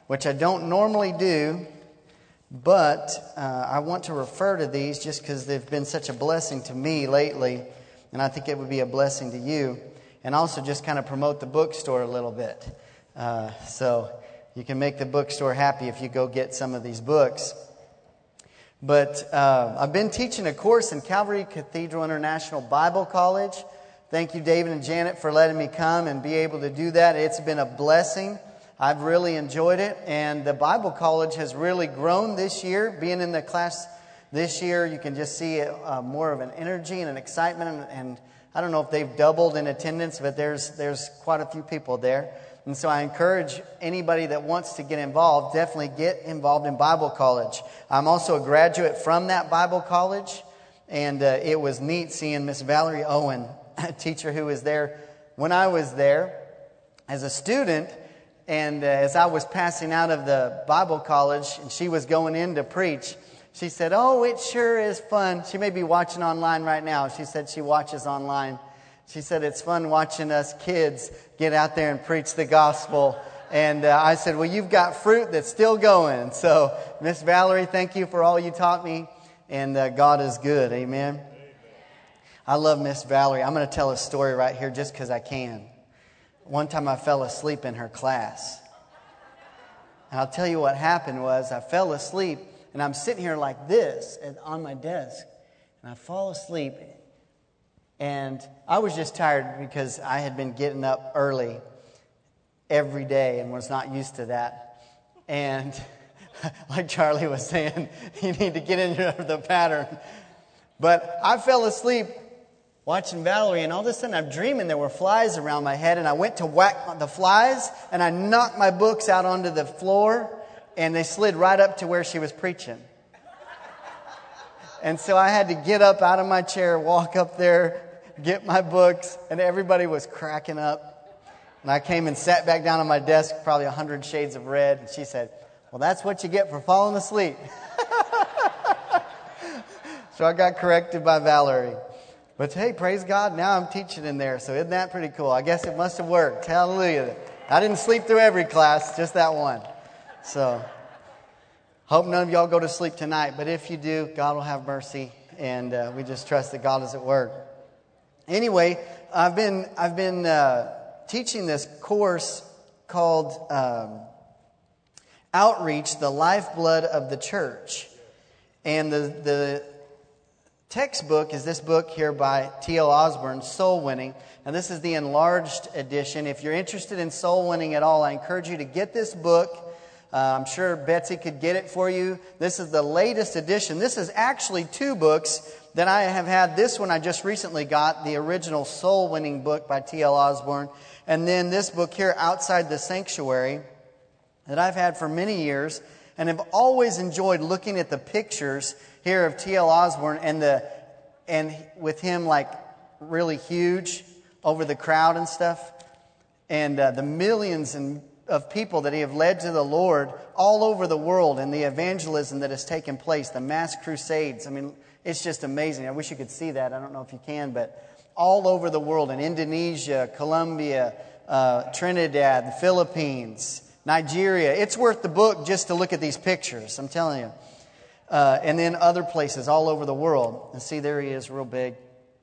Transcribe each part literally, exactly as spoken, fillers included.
which I don't normally do, but uh, I want to refer to these just because they've been such a blessing to me lately, and I think it would be a blessing to you, and also just kind of promote the bookstore a little bit. Uh, so you can make the bookstore happy if you go get some of these books. But uh, I've been teaching a course in Calvary Cathedral International Bible College. Thank you, David and Janet, for letting me come and be able to do that. It's been a blessing. I've really enjoyed it. And the Bible College has really grown this year. Being in the class this year, you can just see uh, more of an energy and an excitement. And, and I don't know if they've doubled in attendance, but there's there's quite a few people there. And so I encourage anybody that wants to get involved, definitely get involved in Bible College. I'm also a graduate from that Bible College. And uh, it was neat seeing Miss Valerie Owen, a teacher who was there when I was there as a student. And uh, as I was passing out of the Bible College and she was going in to preach, she said, "Oh, it sure is fun." She may be watching online right now. She said she watches online. She said, "It's fun watching us kids get out there and preach the gospel." And uh, I said, "Well, you've got fruit that's still going." So, Miss Valerie, thank you for all you taught me. And uh, God is good. Amen. Amen. I love Miss Valerie. I'm going to tell a story right here just because I can. One time I fell asleep in her class. And I'll tell you what happened was I fell asleep and I'm sitting here like this on my desk. And I fall asleep. And I was just tired because I had been getting up early every day and was not used to that. And like Charlie was saying, you need to get into the pattern. But I fell asleep watching Valerie, and all of a sudden I'm dreaming there were flies around my head, and I went to whack the flies, and I knocked my books out onto the floor, and they slid right up to where she was preaching. And so I had to get up out of my chair, walk up there, get my books, and everybody was cracking up. And I came and sat back down on my desk, probably a hundred shades of red, and she said, "Well, that's what you get for falling asleep." So I got corrected by Valerie. But hey, praise God, now I'm teaching in there, so isn't that pretty cool? I guess it must have worked. Hallelujah. I didn't sleep through every class, just that one. So, hope none of y'all go to sleep tonight, but if you do, God will have mercy, and uh, we just trust that God is at work. Anyway, I've been I've been uh, teaching this course called um, Outreach, the Lifeblood of the Church. And the the textbook is this book here by T L Osborne, Soul Winning. Now, this is the enlarged edition. If you're interested in soul winning at all, I encourage you to get this book. Uh, I'm sure Betsy could get it for you. This is the latest edition. This is actually two books that I have had. This one I just recently got, the original Soul Winning book by T L Osborne. And then this book here, Outside the Sanctuary, that I've had for many years. And have always enjoyed looking at the pictures here of T L Osborne and the and with him like really huge over the crowd and stuff, and uh, the millions and of people that he have led to the Lord all over the world, and the evangelism that has taken place, the mass crusades. I mean, it's just amazing. I wish you could see that. I don't know if you can, but all over the world, in Indonesia, Colombia, uh, Trinidad, the Philippines, Nigeria. It's worth the book just to look at these pictures, I'm telling you. Uh, and then other places all over the world. And see, there he is, real big.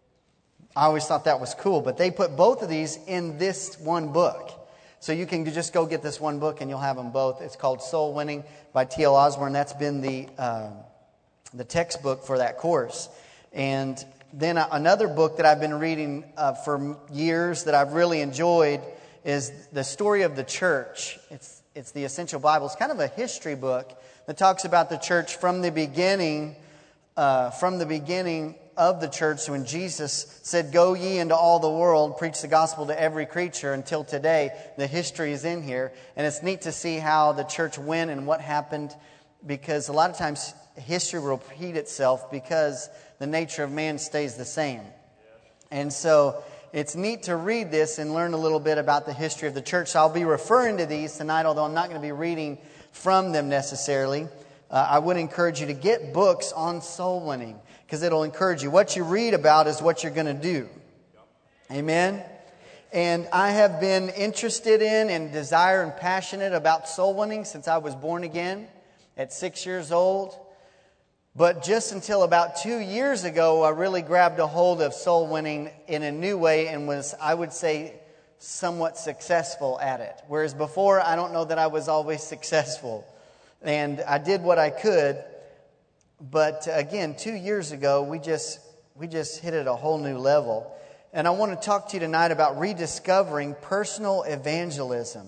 I always thought that was cool. But they put both of these in this one book. So you can just go get this one book and you'll have them both. It's called Soul Winning by T L Osborne. That's been the, uh, the textbook for that course. And then another book that I've been reading uh, for years that I've really enjoyed is The Story of the Church. It's it's the Essential Bible. It's kind of a history book that talks about the church from the beginning, uh, from the beginning of the church when Jesus said, "Go ye into all the world, preach the gospel to every creature," until today. The history is in here. And it's neat to see how the church went and what happened, because a lot of times history will repeat itself because the nature of man stays the same. And so it's neat to read this and learn a little bit about the history of the church. So I'll be referring to these tonight, although I'm not going to be reading from them necessarily. Uh, I would encourage you to get books on soul winning, because it'll encourage you. What you read about is what you're going to do. Amen? And I have been interested in and desire and passionate about soul winning since I was born again at six years old. But just until about two years ago, I really grabbed a hold of soul winning in a new way and was, I would say, somewhat successful at it. Whereas before, I don't know that I was always successful. And I did what I could. But again, two years ago, we just we just hit it a whole new level. And I want to talk to you tonight about rediscovering personal evangelism.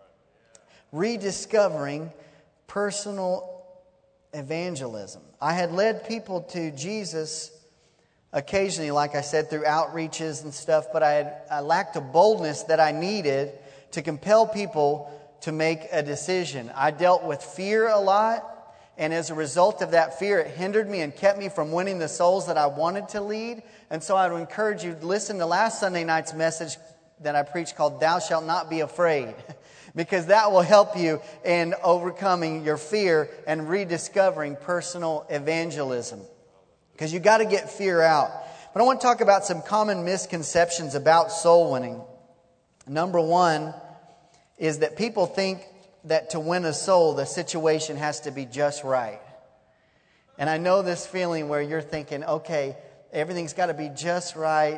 Rediscovering personal evangelism. I had led people to Jesus occasionally, like I said, through outreaches and stuff, but I had I lacked a boldness that I needed to compel people to make a decision. I dealt with fear a lot, and as a result of that fear, it hindered me and kept me from winning the souls that I wanted to lead. And so I would encourage you to listen to last Sunday night's message that I preached called Thou Shalt Not Be Afraid, because that will help you in overcoming your fear and rediscovering personal evangelism. Because you got to get fear out. But I want to talk about some common misconceptions about soul winning. Number one is that people think that to win a soul, the situation has to be just right. And I know this feeling where you're thinking, okay, everything's got to be just right,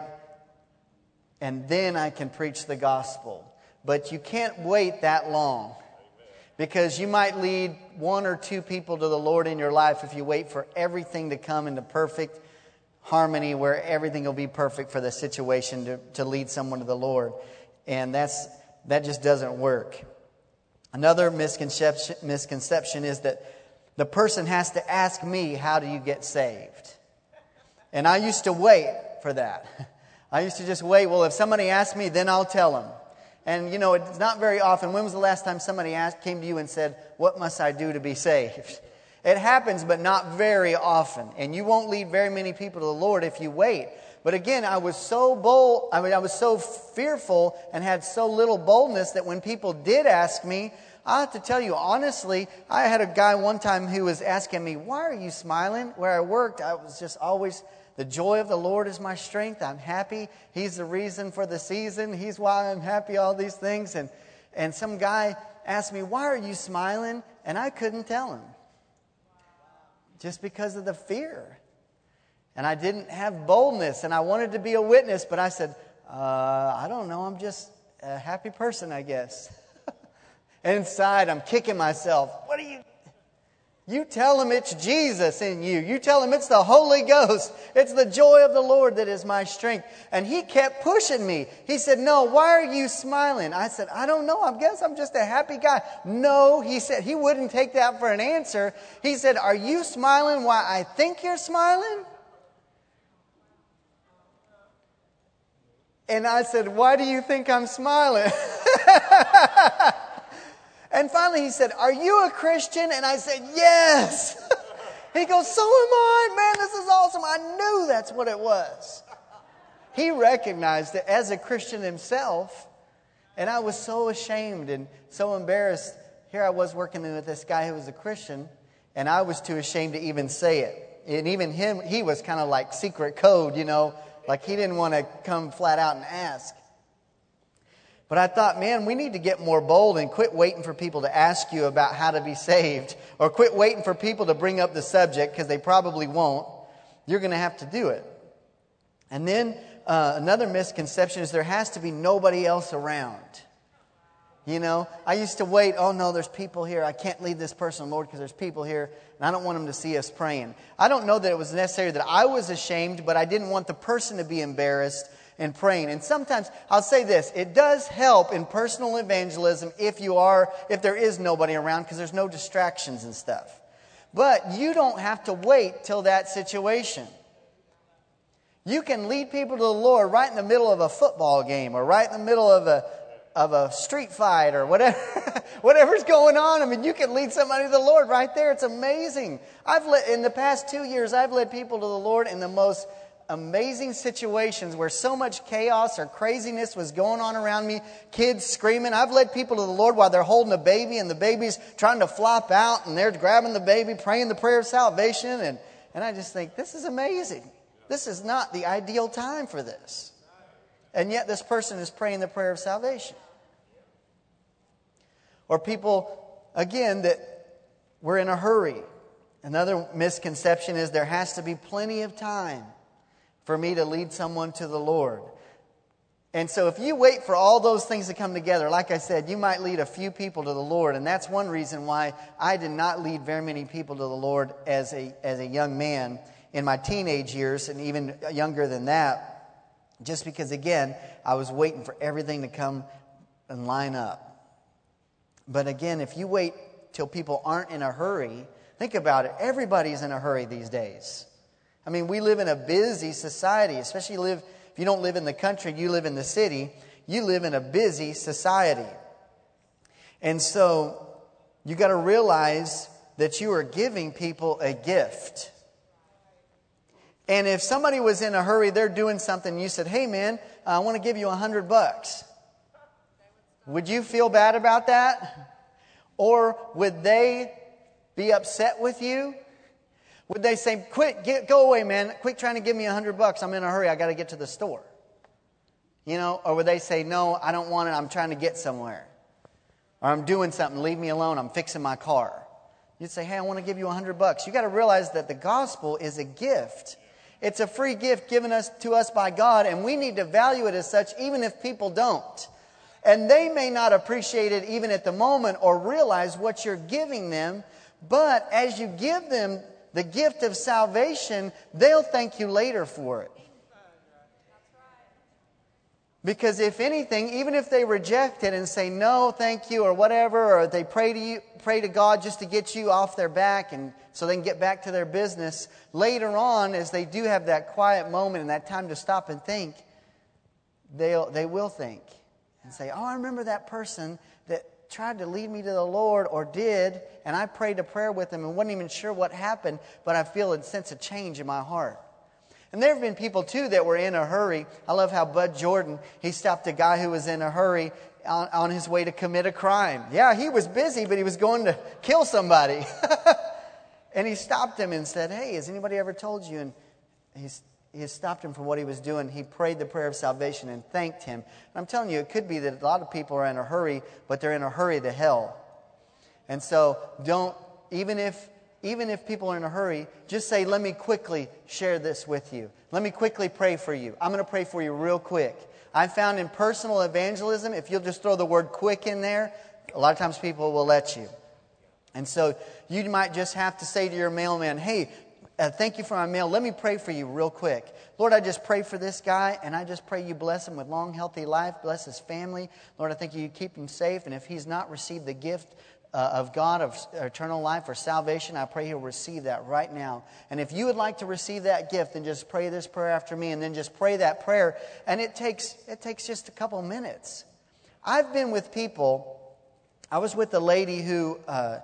and then I can preach the gospel. But you can't wait that long, because you might lead one or two people to the Lord in your life if you wait for everything to come into perfect harmony where everything will be perfect for the situation to, to lead someone to the Lord. And that's that just doesn't work. Another misconception, misconception is that the person has to ask me, how do you get saved? And I used to wait for that. I used to just wait. Well, if somebody asks me, then I'll tell them. And, you know, it's not very often. When was the last time somebody asked, came to you and said, what must I do to be saved? It happens, but not very often. And you won't lead very many people to the Lord if you wait. But again, I was so bold, I mean, I was so fearful and had so little boldness that when people did ask me, I have to tell you, honestly, I had a guy one time who was asking me, why are you smiling? Where I worked, I was just always, the joy of the Lord is my strength. I'm happy. He's the reason for the season. He's why I'm happy, all these things. And, and some guy asked me, why are you smiling? And I couldn't tell him. Just because of the fear. And I didn't have boldness, and I wanted to be a witness, but I said, uh, I don't know, I'm just a happy person, I guess. And inside, I'm kicking myself. What are you? You tell him it's Jesus in you. You tell him it's the Holy Ghost. It's the joy of the Lord that is my strength. And he kept pushing me. He said, no, why are you smiling? I said, I don't know. I guess I'm just a happy guy. No, he said, he wouldn't take that for an answer. He said, are you smiling why I think you're smiling? And I said, why do you think I'm smiling? And finally he said, are you a Christian? And I said, yes. He goes, so am I. Man, this is awesome. I knew that's what it was. He recognized it as a Christian himself. And I was so ashamed and so embarrassed. Here I was working with this guy who was a Christian, and I was too ashamed to even say it. And even him, he was kind of like secret code, you know. Like he didn't want to come flat out and ask. But I thought, man, we need to get more bold and quit waiting for people to ask you about how to be saved. Or quit waiting for people to bring up the subject, because they probably won't. You're going to have to do it. And then uh, another misconception is there has to be nobody else around. You know, I used to wait, oh no, there's people here. I can't lead this person, Lord, because there's people here, and I don't want them to see us praying. I don't know that it was necessary that I was ashamed, but I didn't want the person to be embarrassed in praying. And sometimes, I'll say this, it does help in personal evangelism if you are, if there is nobody around, because there's no distractions and stuff. But you don't have to wait till that situation. You can lead people to the Lord right in the middle of a football game, or right in the middle of a of a street fight, or whatever, whatever's going on. I mean, you can lead somebody to the Lord right there. It's amazing. I've led, in the past two years, I've led people to the Lord in the most amazing situations where so much chaos or craziness was going on around me. Kids screaming. I've led people to the Lord while they're holding a baby, and the baby's trying to flop out, and they're grabbing the baby, praying the prayer of salvation. And, and I just think, this is amazing. This is not the ideal time for this. And yet this person is praying the prayer of salvation. Or people, again, that we're in a hurry. Another misconception is there has to be plenty of time for me to lead someone to the Lord. And so if you wait for all those things to come together, like I said, you might lead a few people to the Lord. And that's one reason why I did not lead very many people to the Lord as a, as a young man in my teenage years, and even younger than that. Just because, again, I was waiting for everything to come and line up. But again, if you wait till people aren't in a hurry, think about it. Everybody's in a hurry these days. I mean, we live in a busy society, especially live, if you don't live in the country, you live in the city. You live in a busy society. And so you got to realize that you are giving people a gift. And if somebody was in a hurry, they're doing something, you said, hey man, I want to give you a hundred bucks. Would you feel bad about that? Or would they be upset with you? Would they say, quit, get, go away, man. Quit trying to give me a hundred bucks. I'm in a hurry. I got to get to the store. You know, or would they say, no, I don't want it. I'm trying to get somewhere. Or I'm doing something. Leave me alone. I'm fixing my car. You'd say, hey, I want to give you a hundred bucks. You got to realize that the gospel is a gift. It's a free gift given us to us by God, and we need to value it as such, even if people don't. And they may not appreciate it even at the moment or realize what you're giving them. But as you give them the gift of salvation, they'll thank you later for it. Because if anything, even if they reject it and say no, thank you, or whatever, or they pray to you, pray to God just to get you off their back and so they can get back to their business, later on, as they do have that quiet moment and that time to stop and think, they'll they will think and say, oh, I remember that person that tried to lead me to the Lord, or did, and I prayed a prayer with them and wasn't even sure what happened, but I feel a sense of change in my heart. And there have been people, too, that were in a hurry. I love how Bud Jordan, he stopped a guy who was in a hurry on, on his way to commit a crime. Yeah, he was busy, but he was going to kill somebody. And he stopped him and said, hey, has anybody ever told you? And he's, he stopped him from what he was doing. He prayed the prayer of salvation and thanked him. And I'm telling you, it could be that a lot of people are in a hurry, but they're in a hurry to hell. And so don't, even if... Even if people are in a hurry, just say, let me quickly share this with you. Let me quickly pray for you. I'm going to pray for you real quick. I found in personal evangelism, if you'll just throw the word quick in there, a lot of times people will let you. And so you might just have to say to your mailman, hey, uh, thank you for my mail. Let me pray for you real quick. Lord, I just pray for this guy, and I just pray you bless him with long, healthy life. Bless his family. Lord, I thank you keep him safe. And if he's not received the gift Uh, of God, of eternal life or salvation, I pray he'll receive that right now. And if you would like to receive that gift, then just pray this prayer after me, and then just pray that prayer. And it takes it takes just a couple minutes. I've been with people. I was with a lady who uh,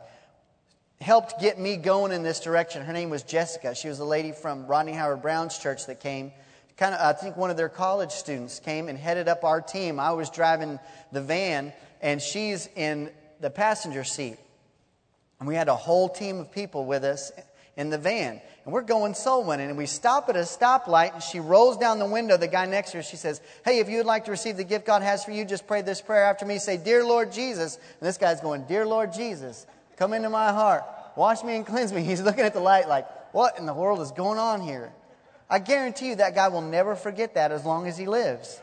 helped get me going in this direction. Her name was Jessica. She was a lady from Rodney Howard Brown's church that came. Kind of, I think one of their college students came and headed up our team. I was driving the van, and she's in the passenger seat. And we had a whole team of people with us in the van. And we're going soul winning. And we stop at a stoplight, and she rolls down the window. The guy next to her, she says, hey, if you would like to receive the gift God has for you, just pray this prayer after me. Say, dear Lord Jesus. And this guy's going, dear Lord Jesus, come into my heart. Wash me and cleanse me. He's looking at the light like, what in the world is going on here? I guarantee you that guy will never forget that as long as he lives.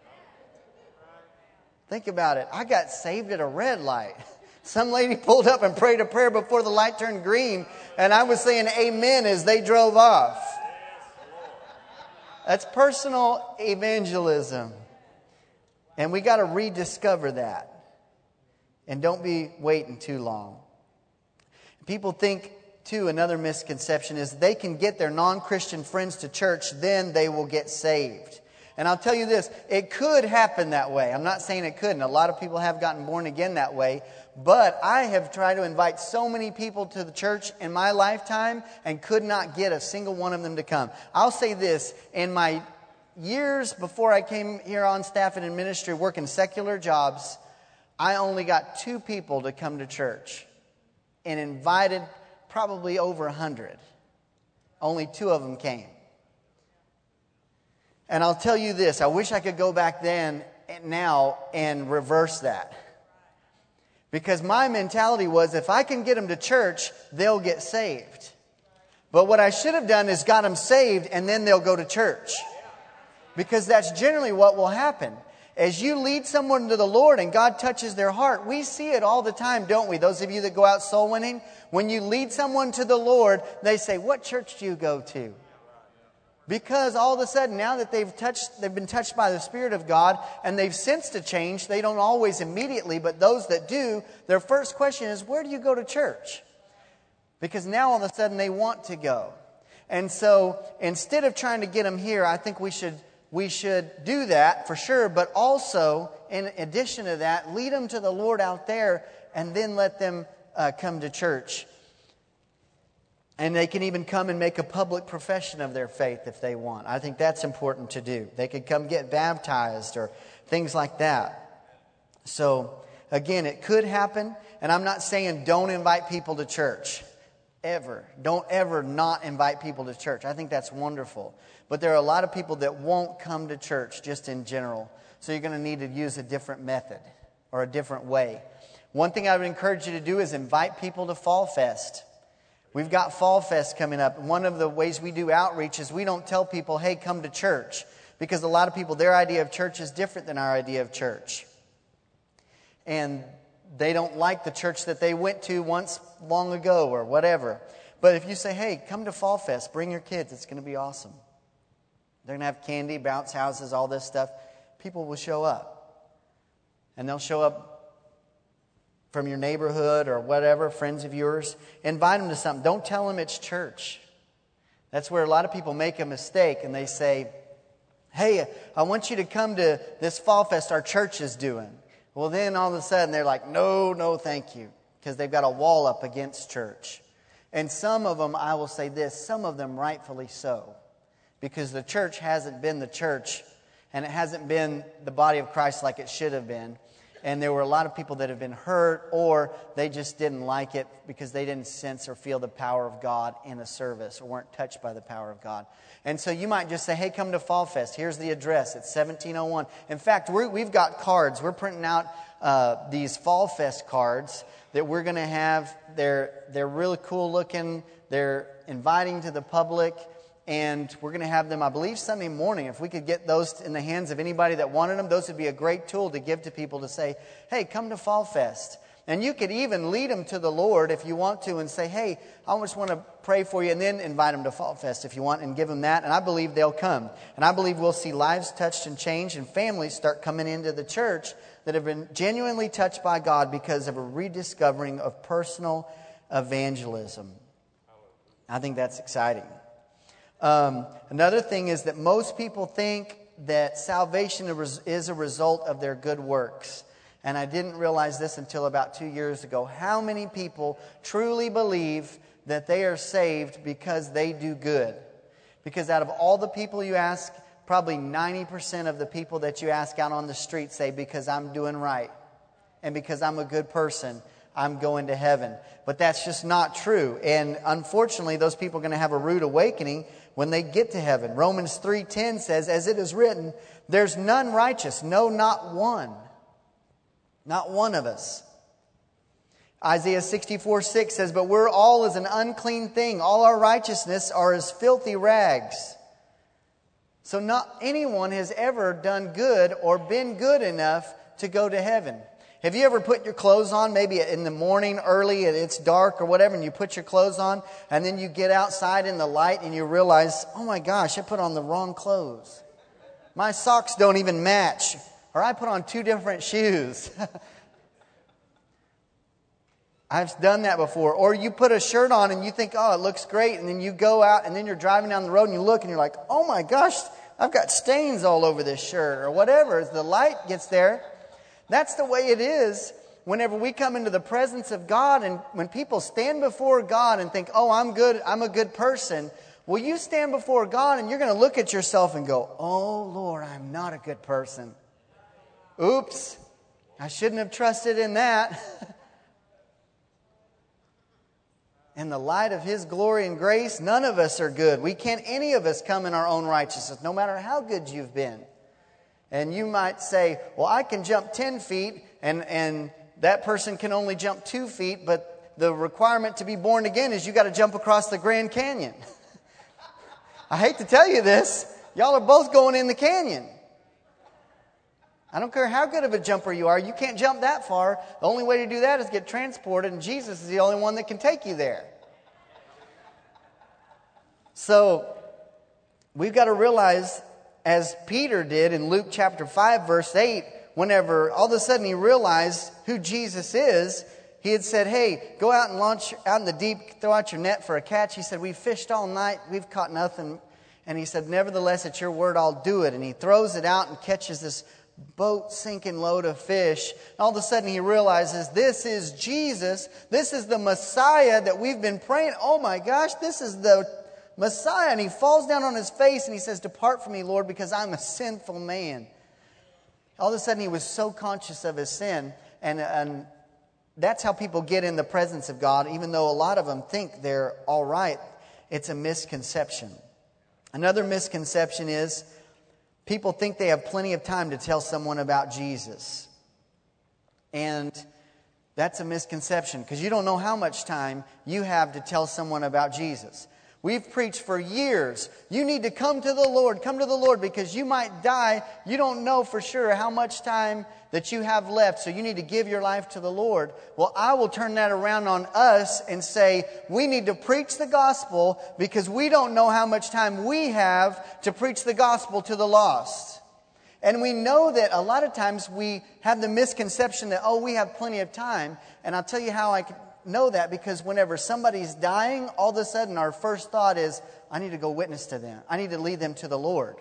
Think about it. I got saved at a red light. Some lady pulled up and prayed a prayer before the light turned green, and I was saying amen as they drove off. That's personal evangelism. And we got to rediscover that. And don't be waiting too long. People think, too, another misconception is they can get their non-Christian friends to church, then they will get saved. And I'll tell you this, it could happen that way. I'm not saying it couldn't. A lot of people have gotten born again that way. But I have tried to invite so many people to the church in my lifetime and could not get a single one of them to come. I'll say this, in my years before I came here on staff and in ministry working secular jobs, I only got two people to come to church and invited probably over a hundred. Only two of them came. And I'll tell you this, I wish I could go back then and now and reverse that. Because my mentality was, if I can get them to church, they'll get saved. But what I should have done is got them saved and then they'll go to church. Because that's generally what will happen. As you lead someone to the Lord and God touches their heart, we see it all the time, don't we? Those of you that go out soul winning, when you lead someone to the Lord, they say, what church do you go to? Because all of a sudden, now that they've touched, they've been touched by the Spirit of God and they've sensed a change, they don't always immediately, but those that do, their first question is, where do you go to church? Because now all of a sudden they want to go. And so instead of trying to get them here, I think we should we should do that for sure, but also in addition to that, lead them to the Lord out there and then let them uh, come to church. And they can even come and make a public profession of their faith if they want. I think that's important to do. They could come get baptized or things like that. So, again, it could happen. And I'm not saying don't invite people to church. Ever. Don't ever not invite people to church. I think that's wonderful. But there are a lot of people that won't come to church just in general. So you're going to need to use a different method or a different way. One thing I would encourage you to do is invite people to Fall Fest. We've got Fall Fest coming up. One of the ways we do outreach is we don't tell people, hey, come to church. Because a lot of people, their idea of church is different than our idea of church. And they don't like the church that they went to once long ago or whatever. But if you say, hey, come to Fall Fest, bring your kids, it's going to be awesome. They're going to have candy, bounce houses, all this stuff. People will show up. And they'll show up from your neighborhood or whatever, friends of yours. Invite them to something. Don't tell them it's church. That's where a lot of people make a mistake and they say, hey, I want you to come to this Fall Fest our church is doing. Well, then all of a sudden they're like, no, no, thank you. Because they've got a wall up against church. And some of them, I will say this, some of them rightfully so. Because the church hasn't been the church and it hasn't been the body of Christ like it should have been. And there were a lot of people that have been hurt or they just didn't like it because they didn't sense or feel the power of God in a service or weren't touched by the power of God. And so you might just say, hey, come to Fall Fest. Here's the address. It's seventeen oh one. In fact, we're, we've got cards. We're printing out uh, these Fall Fest cards that we're going to have. They're, they're really cool looking. They're inviting to the public. And we're going to have them, I believe, Sunday morning. If we could get those in the hands of anybody that wanted them, those would be a great tool to give to people to say, hey, come to Fall Fest. And you could even lead them to the Lord if you want to and say, hey, I just want to pray for you, and then invite them to Fall Fest if you want and give them that. And I believe they'll come. And I believe we'll see lives touched and changed and families start coming into the church that have been genuinely touched by God because of a rediscovering of personal evangelism. I think that's exciting. Um, another thing is that most people think that salvation is a result of their good works. And I didn't realize this until about two years ago. How many people truly believe that they are saved because they do good? Because out of all the people you ask, probably ninety percent of the people that you ask out on the street say, because I'm doing right and because I'm a good person, I'm going to heaven. But that's just not true. And unfortunately, those people are going to have a rude awakening when they get to heaven. Romans three ten says, as it is written, there's none righteous, no, not one. Not one of us. Isaiah sixty-four six says, but we're all as an unclean thing. All our righteousness are as filthy rags. So not anyone has ever done good or been good enough to go to heaven. Have you ever put your clothes on, maybe in the morning early and it's dark or whatever, and you put your clothes on and then you get outside in the light and you realize, oh my gosh, I put on the wrong clothes. My socks don't even match. Or I put on two different shoes. I've done that before. Or you put a shirt on and you think, oh, it looks great. And then you go out and then you're driving down the road and you look and you're like, oh my gosh, I've got stains all over this shirt or whatever. As the light gets there, that's the way it is whenever we come into the presence of God. And when people stand before God and think, oh, I'm good, I'm a good person. Well, you stand before God and you're going to look at yourself and go, oh, Lord, I'm not a good person. Oops, I shouldn't have trusted in that. in the light of His glory and grace, none of us are good. We can't, any of us, come in our own righteousness, no matter how good you've been. And you might say, well, I can jump ten feet, and, and that person can only jump two feet, but the requirement to be born again is you got to jump across the Grand Canyon. I hate to tell you this, y'all are both going in the canyon. I don't care how good of a jumper you are, you can't jump that far. The only way to do that is get transported, and Jesus is the only one that can take you there. So, we've got to realize, as Peter did in Luke chapter five, verse eight, whenever all of a sudden he realized who Jesus is, he had said, hey, go out and launch out in the deep, throw out your net for a catch. He said, we've fished all night, we've caught nothing. And he said, nevertheless, at your word, I'll do it. And he throws it out and catches this boat sinking load of fish. And all of a sudden he realizes this is Jesus. This is the Messiah that we've been praying. Oh my gosh, this is the Messiah. And he falls down on his face and he says, depart from me, Lord, because I'm a sinful man. All of a sudden he was so conscious of his sin. And, and that's how people get in the presence of God, even though a lot of them think they're all right. It's a misconception. Another misconception is people think they have plenty of time to tell someone about Jesus. And that's a misconception, because you don't know how much time you have to tell someone about Jesus. We've preached for years. You need to come to the Lord. Come to the Lord, because you might die. You don't know for sure how much time that you have left, so you need to give your life to the Lord. Well, I will turn that around on us and say, we need to preach the gospel, because we don't know how much time we have to preach the gospel to the lost. And we know that a lot of times we have the misconception that, oh, we have plenty of time. And I'll tell you how I can know that, because whenever somebody's dying, all of a sudden our first thought is, I need to go witness to them. I need to lead them to the Lord.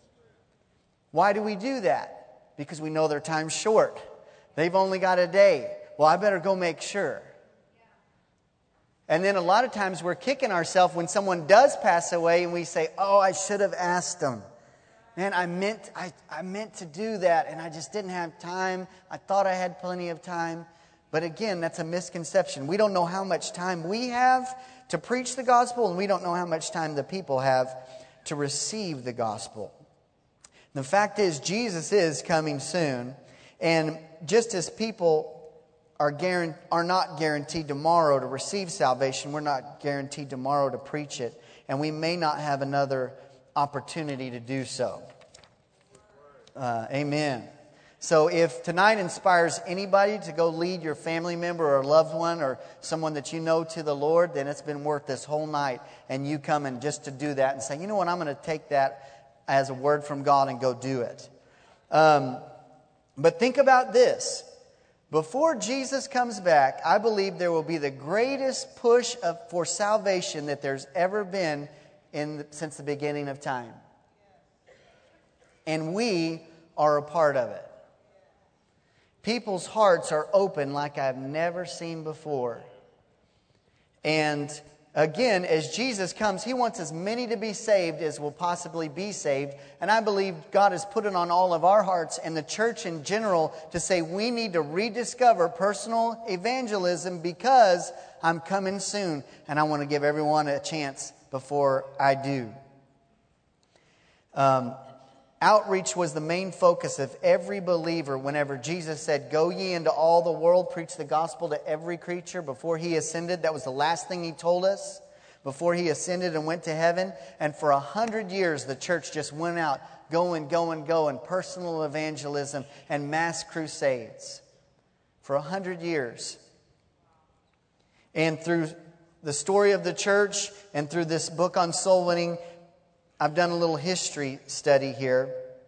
Why do we do that? Because we know their time's short. They've only got a day. Well, I better go make sure. And then a lot of times we're kicking ourselves when someone does pass away and we say, oh, I should have asked them. Man, I meant, I, I meant to do that and I just didn't have time. I thought I had plenty of time. But again, that's a misconception. We don't know how much time we have to preach the gospel, and we don't know how much time the people have to receive the gospel. The fact is, Jesus is coming soon. And just as people are guaranteed, are not guaranteed tomorrow to receive salvation, we're not guaranteed tomorrow to preach it. And we may not have another opportunity to do so. Uh, amen. So if tonight inspires anybody to go lead your family member or loved one or someone that you know to the Lord, then it's been worth this whole night. And you come and just to do that and say, you know what, I'm going to take that as a word from God and go do it. Um, but think about this. Before Jesus comes back, I believe there will be the greatest push of, for salvation that there's ever been in since the beginning of time. And we are a part of it. People's hearts are open like I've never seen before. And again, as Jesus comes, He wants as many to be saved as will possibly be saved. And I believe God has put it on all of our hearts and the church in general to say we need to rediscover personal evangelism, because I'm coming soon and I want to give everyone a chance before I do. Um, outreach was the main focus of every believer whenever Jesus said, go ye into all the world, preach the gospel to every creature. Before He ascended, that was the last thing He told us. Before He ascended and went to heaven. And for a hundred years, the church just went out, going, going, going, personal evangelism and mass crusades. For a hundred years. And through the story of the church and through this book on soul winning, I've done a little history study here.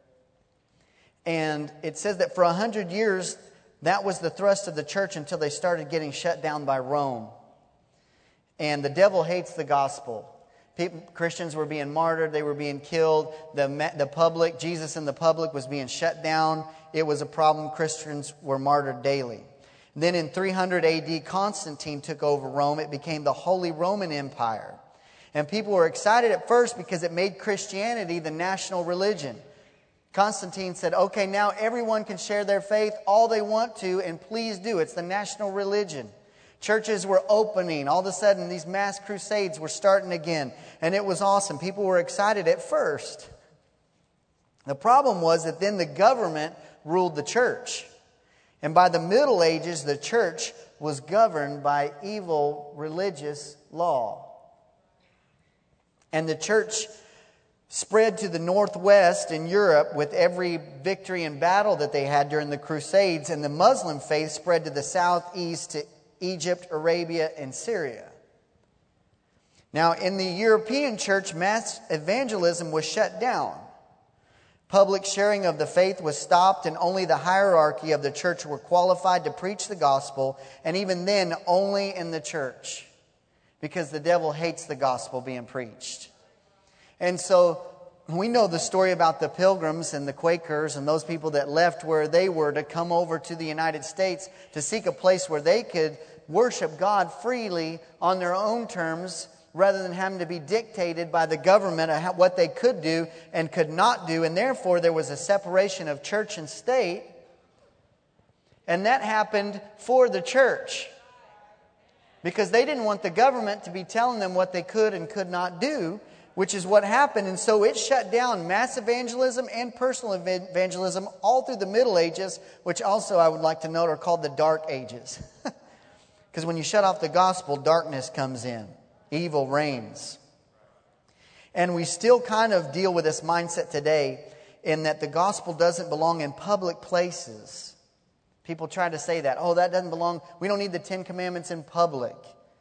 And it says that for a hundred years, that was the thrust of the church until they started getting shut down by Rome. And the devil hates the gospel. People, Christians were being martyred. They were being killed. The, the public, Jesus and the public was being shut down. It was a problem. Christians were martyred daily. Then in three hundred A D, Constantine took over Rome. It became the Holy Roman Empire. And people were excited at first because it made Christianity the national religion. Constantine said, okay, now everyone can share their faith all they want to, and please do. It's the national religion. Churches were opening. All of a sudden, these mass crusades were starting again. And it was awesome. People were excited at first. The problem was that then the government ruled the church. And by the Middle Ages, the church was governed by evil religious law. And the church spread to the northwest in Europe with every victory and battle that they had during the Crusades. And the Muslim faith spread to the southeast to Egypt, Arabia, and Syria. Now, in the European church, mass evangelism was shut down. Public sharing of the faith was stopped, and only the hierarchy of the church were qualified to preach the gospel, and even then, only in the church, because the devil hates the gospel being preached. And so, we know the story about the Pilgrims and the Quakers and those people that left where they were to come over to the United States to seek a place where they could worship God freely on their own terms, rather than having to be dictated by the government of what they could do and could not do. And therefore, there was a separation of church and state. And that happened for the church, because they didn't want the government to be telling them what they could and could not do, which is what happened. And so it shut down mass evangelism and personal evangelism all through the Middle Ages, which also I would like to note are called the Dark Ages. Because when you shut off the gospel, darkness comes in. Evil reigns. And we still kind of deal with this mindset today, in that the gospel doesn't belong in public places. People try to say that, oh, that doesn't belong, we don't need the Ten Commandments in public.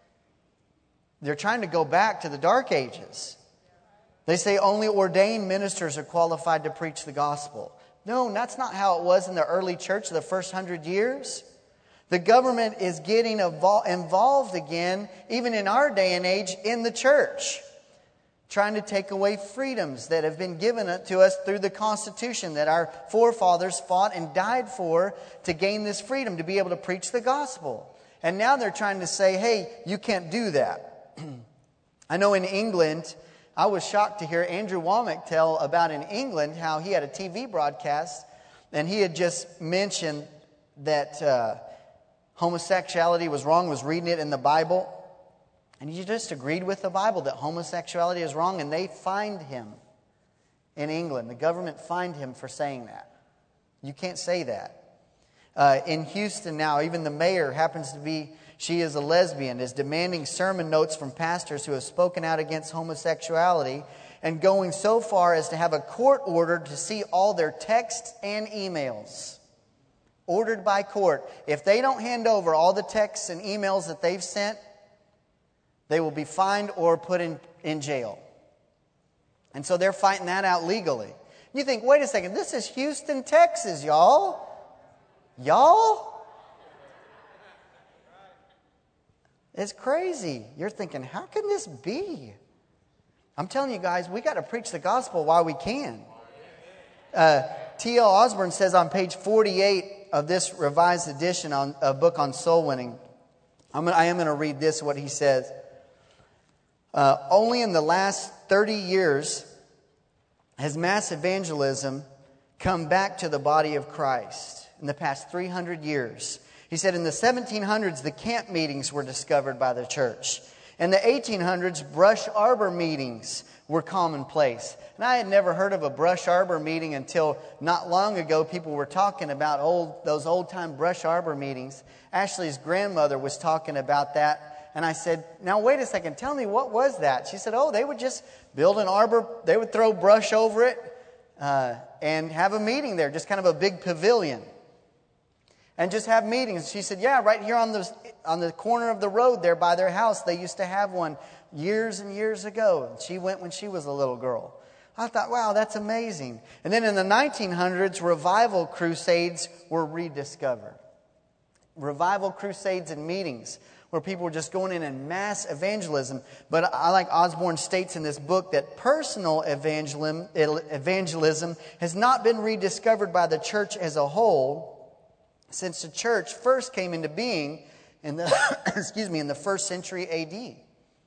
They're trying to go back to the Dark Ages. They say only ordained ministers are qualified to preach the gospel. No, that's not how it was in the early church, the first hundred years. The government is getting involved again, even in our day and age, in the church, trying to take away freedoms that have been given to us through the Constitution that our forefathers fought and died for, to gain this freedom, to be able to preach the gospel. And now they're trying to say, hey, you can't do that. I know in England, I was shocked to hear Andrew Womack tell about in England how he had a T V broadcast, and he had just mentioned that Uh, homosexuality was wrong, was reading it in the Bible. And he just agreed with the Bible that homosexuality is wrong. And they fined him in England. The government fined him for saying that. You can't say that. Uh, in Houston now, even the mayor happens to be, she is a lesbian, is demanding sermon notes from pastors who have spoken out against homosexuality, and going so far as to have a court order to see all their texts and emails. Ordered by court. If they don't hand over all the texts and emails that they've sent, they will be fined or put in, in jail. And so they're fighting that out legally. You think, wait a second, this is Houston, Texas, y'all. Y'all? It's crazy. You're thinking, how can this be? I'm telling you guys, we got to preach the gospel while we can. Uh, T L Osborne says on page forty-eight of this revised edition on a book on soul winning, I'm gonna, I am going to read this, what he says. Uh, only in the last thirty years has mass evangelism come back to the body of Christ. In the past three hundred years. He said in the seventeen hundreds, the camp meetings were discovered by the church. In the eighteen hundreds, brush arbor meetings were commonplace. And I had never heard of a brush arbor meeting until not long ago. People were talking about old those old-time brush arbor meetings. Ashley's grandmother was talking about that. And I said, now wait a second, tell me, what was that? She said, oh, they would just build an arbor. They would throw brush over it uh, and have a meeting there, just kind of a big pavilion. And just have meetings. She said, yeah, right here on the, on the corner of the road there by their house, they used to have one years and years ago. She went when she was a little girl. I thought, wow, that's amazing. And then in the nineteen hundreds, revival crusades were rediscovered. Revival crusades and meetings where people were just going in and mass evangelism. But I like Osborne states in this book that personal evangelism, evangelism has not been rediscovered by the church as a whole since the church first came into being in the excuse me in the first century A D.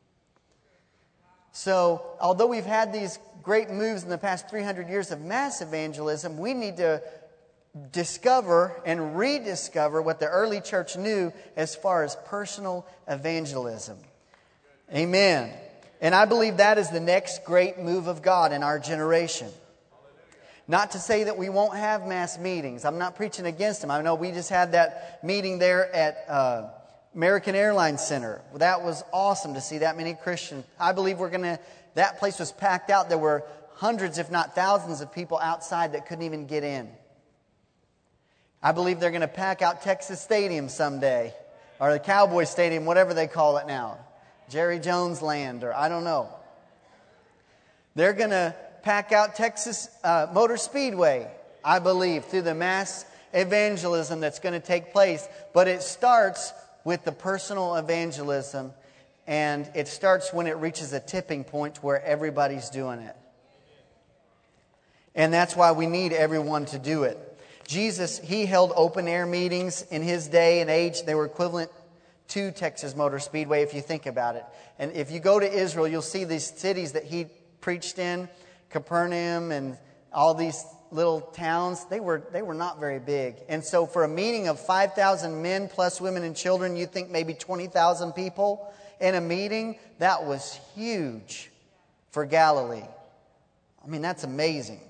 So, although we've had these great moves in the past three hundred years of mass evangelism, we need to discover and rediscover what the early church knew as far as personal evangelism. Amen. And I believe that is the next great move of God in our generation. Not to say that we won't have mass meetings. I'm not preaching against them. I know we just had that meeting there at uh, American Airlines Center. That was awesome to see that many Christians. I believe we're going to, that place was packed out. There were hundreds, if not thousands, of people outside that couldn't even get in. I believe they're going to pack out Texas Stadium someday, or the Cowboy Stadium, whatever they call it now. Jerry Jones Land, or I don't know. They're going to pack out Texas uh, Motor Speedway, I believe, through the mass evangelism that's going to take place. But it starts with the personal evangelism, and it starts when it reaches a tipping point where everybody's doing it. And that's why we need everyone to do it. Jesus, He held open-air meetings in His day and age. They were equivalent to Texas Motor Speedway, if you think about it. And if you go to Israel, you'll see these cities that He preached in, Capernaum and all these little towns. They were they were not very big. And so for a meeting of five thousand men plus women and children, you think maybe twenty thousand people in a meeting? That was huge for Galilee. I mean, that's amazing.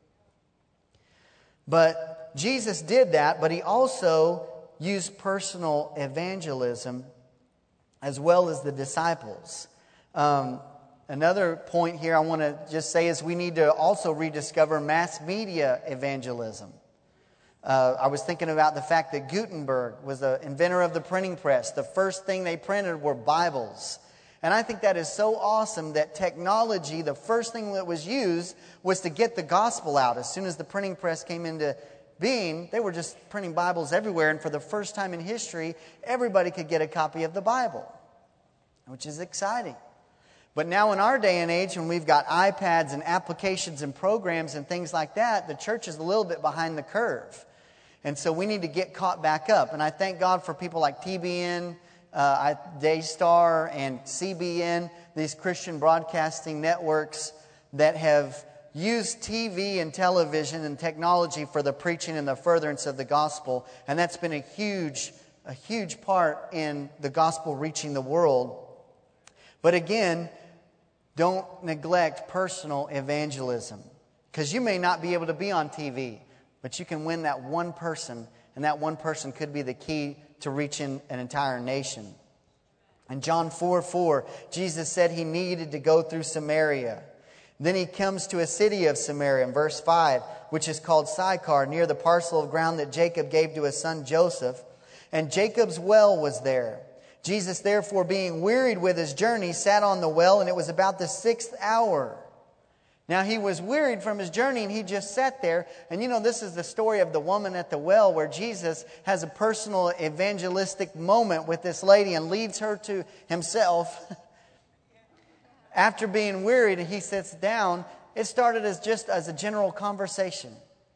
But Jesus did that, but He also used personal evangelism as well as the disciples. Um, another point here I want to just say is we need to also rediscover mass media evangelism. Uh, I was thinking about the fact that Gutenberg was the inventor of the printing press. The first thing they printed were Bibles. And I think that is so awesome that technology, the first thing that was used was to get the gospel out. As soon as the printing press came into being, they were just printing Bibles everywhere. And for the first time in history, everybody could get a copy of the Bible, which is exciting. But now in our day and age, when we've got iPads and applications and programs and things like that, the church is a little bit behind the curve. And so we need to get caught back up. And I thank God for people like T B N, uh, Daystar, and C B N, these Christian broadcasting networks that have used T V and television and technology for the preaching and the furtherance of the gospel. And that's been a huge, a huge part in the gospel reaching the world. But again, don't neglect personal evangelism. Because you may not be able to be on T V, but you can win that one person, and that one person could be the key to reaching an entire nation. In John four four, Jesus said He needed to go through Samaria. Then He comes to a city of Samaria in verse five, which is called Sychar, near the parcel of ground that Jacob gave to his son Joseph. And Jacob's well was there. Jesus, therefore, being wearied with His journey, sat on the well, and it was about the sixth hour. Now, He was wearied from His journey, and He just sat there. And you know, this is the story of the woman at the well, where Jesus has a personal evangelistic moment with this lady and leads her to Himself. After being wearied, He sits down. It started as just as a general conversation.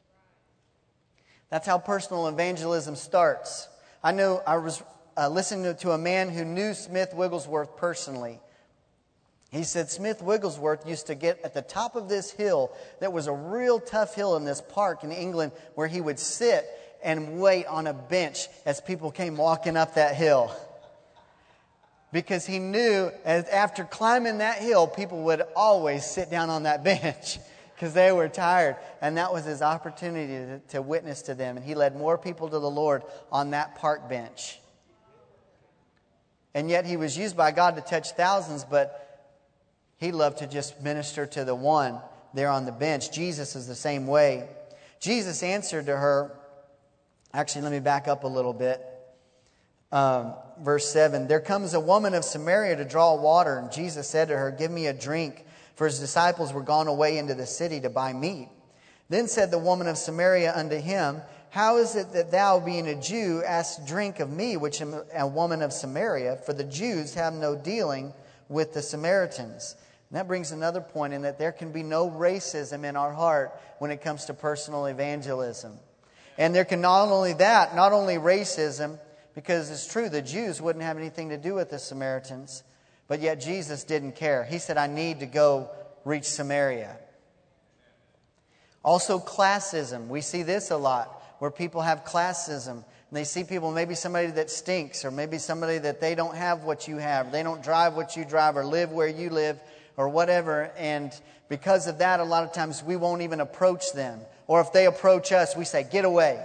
That's how personal evangelism starts. I know I was uh, listening to a man who knew Smith Wigglesworth personally. He said Smith Wigglesworth used to get at the top of this hill that was a real tough hill in this park in England, where he would sit and wait on a bench as people came walking up that hill. Because he knew as after climbing that hill, people would always sit down on that bench because they were tired. And that was his opportunity to, to witness to them. And he led more people to the Lord on that park bench. And yet he was used by God to touch thousands, but He loved to just minister to the one there on the bench. Jesus is the same way. Jesus answered to her. Actually, let me back up a little bit. Um, verse seven. There comes a woman of Samaria to draw water. And Jesus said to her, give me a drink. For His disciples were gone away into the city to buy meat. Then said the woman of Samaria unto Him, how is it that thou, being a Jew, ask drink of me, which am a woman of Samaria? For the Jews have no dealing with the Samaritans. And that brings another point in that there can be no racism in our heart when it comes to personal evangelism. And there can not only that, not only racism, because it's true, the Jews wouldn't have anything to do with the Samaritans, but yet Jesus didn't care. He said, I need to go reach Samaria. Also classism. We see this a lot. where people have classism. And they see people, maybe somebody that stinks, or maybe somebody that they don't have what you have. They don't drive what you drive or live where you live or whatever. And because of that, a lot of times we won't even approach them. Or if they approach us, we say, get away.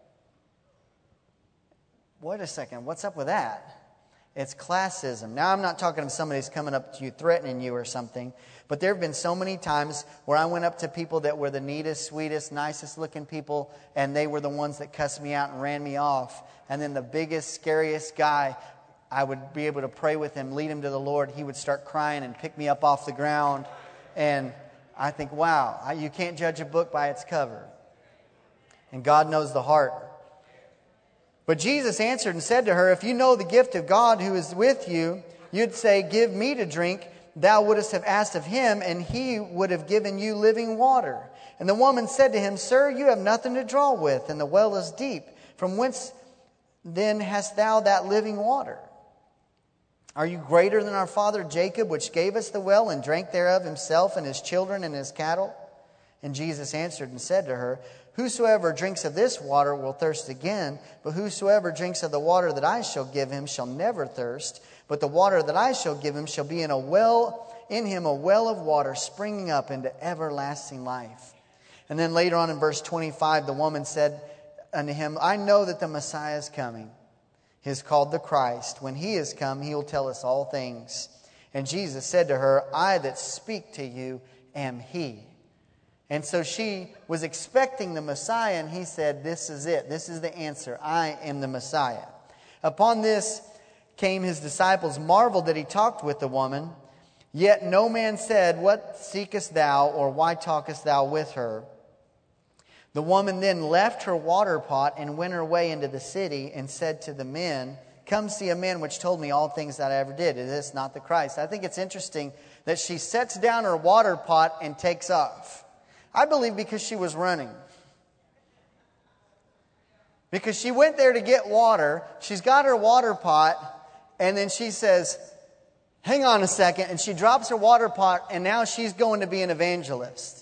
Wait a second, what's up with that? It's classism. Now, I'm not talking to somebody who's coming up to you, threatening you or something. But there have been so many times where I went up to people that were the neatest, sweetest, nicest looking people, and they were the ones that cussed me out and ran me off. And then the biggest, scariest guy, I would be able to pray with him, lead him to the Lord. He would start crying and pick me up off the ground. And I think, wow, you can't judge a book by its cover. And God knows the heart. But Jesus answered and said to her, if you know the gift of God who is with you, you'd say, give me to drink. Thou wouldst have asked of him, and he would have given you living water. And the woman said to him, Sir, you have nothing to draw with, and the well is deep. From whence then hast thou that living water? Are you greater than our father Jacob, which gave us the well, and drank thereof himself and his children and his cattle? And Jesus answered and said to her, Whosoever drinks of this water will thirst again, but whosoever drinks of the water that I shall give him shall never thirst. But the water that I shall give him shall be in a well, in him a well of water springing up into everlasting life. And then later on in verse twenty-five, the woman said unto him, I know that the Messiah is coming. He is called the Christ. When he is come, he will tell us all things. And Jesus said to her, I that speak to you am he. And so she was expecting the Messiah, and he said, this is it. This is the answer. I am the Messiah. Upon this came his disciples, marveled that he talked with the woman. Yet no man said, What seekest thou, or why talkest thou with her? The woman then left her water pot and went her way into the city and said to the men, Come see a man which told me all things that I ever did. Is this not the Christ? I think it's interesting that she sets down her water pot and takes off. I believe because she was running. Because she went there to get water. She's got her water pot. And then she says, hang on a second. And she drops her water pot. And now she's going to be an evangelist.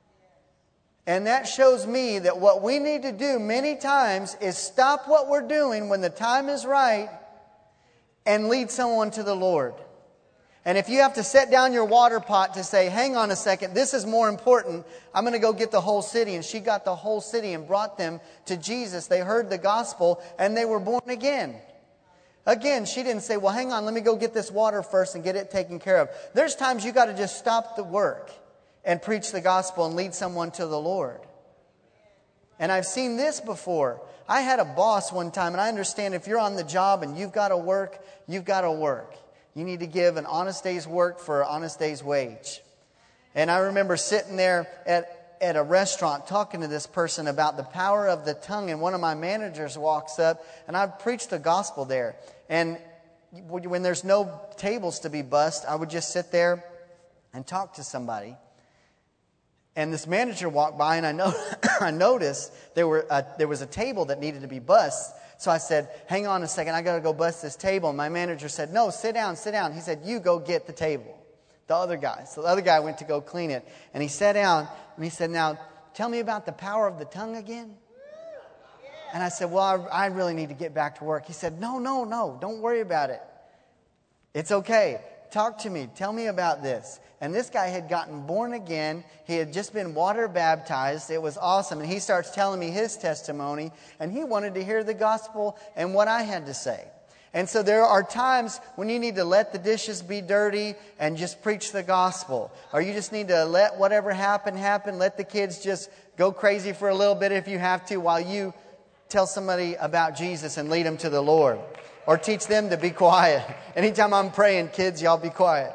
And that shows me that what we need to do many times is stop what we're doing when the time is right and lead someone to the Lord. And if you have to set down your water pot to say, hang on a second, this is more important, I'm going to go get the whole city. And she got the whole city and brought them to Jesus. They heard the gospel and they were born again. Again, she didn't say, well, hang on, let me go get this water first and get it taken care of. There's times you got to just stop the work and preach the gospel and lead someone to the Lord. And I've seen this before. I had a boss one time, and I understand if you're on the job and you've got to work, you've got to work. You need to give an honest day's work for an honest day's wage. And I remember sitting there at, at a restaurant talking to this person about the power of the tongue. And one of my managers walks up, and I preached the gospel there. And when there's no tables to be bussed, I would just sit there and talk to somebody. And this manager walked by, and I know I noticed there were a, there was a table that needed to be bussed. So I said, hang on a second, I got to go bust this table. And my manager said, no, sit down, sit down. He said, you go get the table. The other guy. So the other guy went to go clean it. And he sat down and he said, now, tell me about the power of the tongue again. And I said, well, I, I really need to get back to work. He said, no, no, no, don't worry about it. It's okay. Talk to me. Tell me about this. And this guy had gotten born again. He had just been water baptized. It was awesome. And he starts telling me his testimony. And he wanted to hear the gospel and what I had to say. And so there are times when you need to let the dishes be dirty and just preach the gospel. Or you just need to let whatever happen, happen. Let the kids just go crazy for a little bit if you have to while you tell somebody about Jesus and lead them to the Lord. Or teach them to be quiet. Anytime I'm praying, kids, y'all be quiet.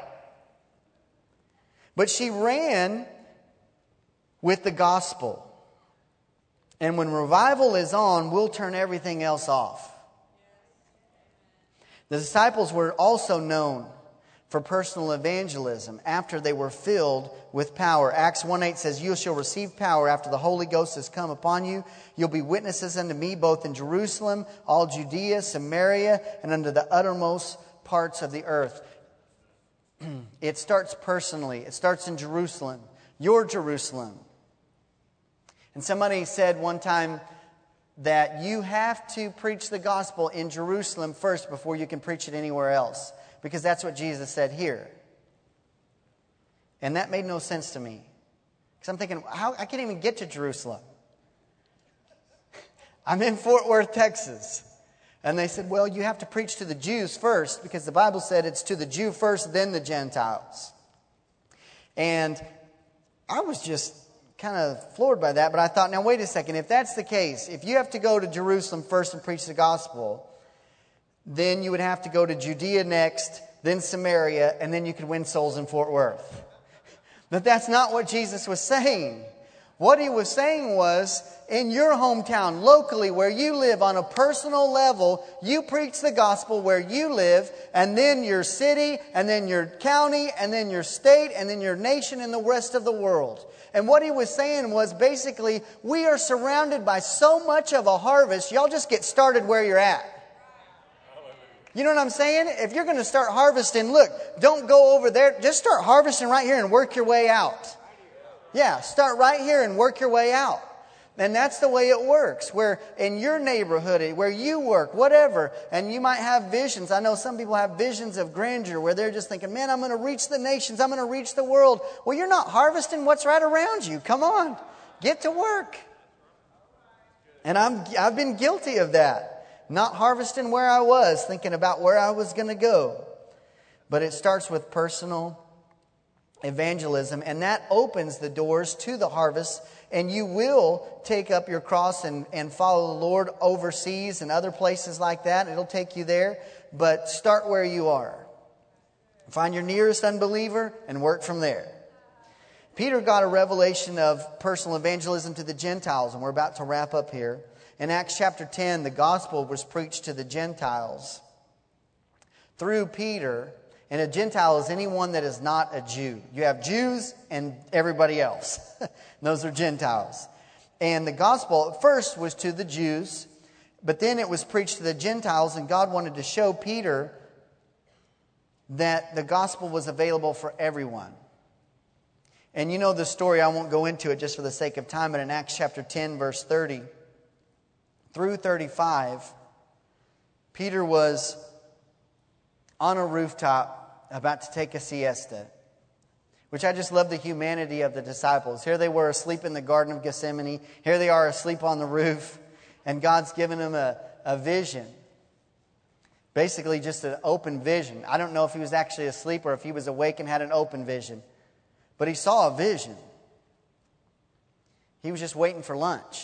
But she ran with the gospel. And when revival is on, we'll turn everything else off. The disciples were also known for personal evangelism after they were filled with power. Acts one eight says, you shall receive power after the Holy Ghost has come upon you. You'll be witnesses unto me both in Jerusalem, all Judea, Samaria, and unto the uttermost parts of the earth. It starts personally. It starts in Jerusalem. Your Jerusalem. And somebody said one time, that you have to preach the gospel in Jerusalem first before you can preach it anywhere else. Because that's what Jesus said here. And that made no sense to me. Because I'm thinking, how I can't even get to Jerusalem. I'm in Fort Worth, Texas. And they said, well, you have to preach to the Jews first, because the Bible said it's to the Jew first, then the Gentiles. And I was just kind of floored by that. But I thought, now wait a second. If that's the case, if you have to go to Jerusalem first and preach the gospel, then you would have to go to Judea next, then Samaria, and then you could win souls in Fort Worth. But that's not what Jesus was saying. What he was saying was, in your hometown, locally, where you live on a personal level, you preach the gospel where you live, and then your city, and then your county, and then your state, and then your nation, and the rest of the world. And what he was saying was basically, we are surrounded by so much of a harvest, y'all just get started where you're at. You know what I'm saying? If you're going to start harvesting, look, don't go over there. Just start harvesting right here and work your way out. Yeah, start right here and work your way out. And that's the way it works. Where in your neighborhood, where you work, whatever, and you might have visions. I know some people have visions of grandeur where they're just thinking, man, I'm going to reach the nations. I'm going to reach the world. Well, you're not harvesting what's right around you. Come on, get to work. And I'm, I've been guilty of that. Not harvesting where I was, thinking about where I was going to go. But it starts with personal evangelism, and that opens the doors to the harvest, and you will take up your cross and, and follow the Lord overseas and other places like that. It'll take you there, but start where you are. Find your nearest unbeliever and work from there. Peter got a revelation of personal evangelism to the Gentiles, and we're about to wrap up here. In Acts chapter ten, the gospel was preached to the Gentiles through Peter. And a Gentile is anyone that is not a Jew. You have Jews and everybody else. Those are Gentiles. And the gospel at first was to the Jews, but then it was preached to the Gentiles, and God wanted to show Peter that the gospel was available for everyone. And you know the story, I won't go into it just for the sake of time, but in Acts chapter ten, verse thirty through thirty-five, Peter was on a rooftop about to take a siesta, which I just love the humanity of the disciples. Here they were asleep in the Garden of Gethsemane. Here they are asleep on the roof, and God's given them a, a vision. Basically just an open vision. I don't know if he was actually asleep or if he was awake and had an open vision, but he saw a vision. He was just waiting for lunch.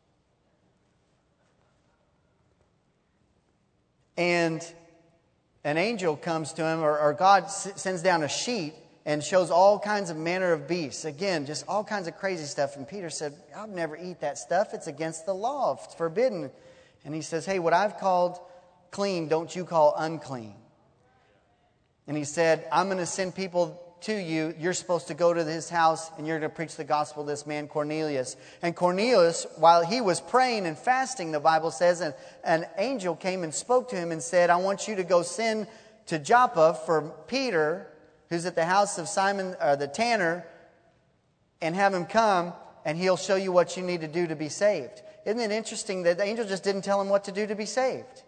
And an angel comes to him, or, or God s- sends down a sheet and shows all kinds of manner of beasts. Again, just all kinds of crazy stuff. And Peter said, I'll never eat that stuff. It's against the law. It's forbidden. And he says, hey, what I've called clean, don't you call unclean. And he said, I'm going to send people to you. You're supposed to go to his house and you're going to preach the gospel to this man Cornelius. And Cornelius, while he was praying and fasting, the Bible says, and an angel came and spoke to him and said, I want you to go send to Joppa for Peter, who's at the house of Simon uh, the tanner, and have him come and he'll show you what you need to do to be saved. Isn't it interesting that the angel just didn't tell him what to do to be saved?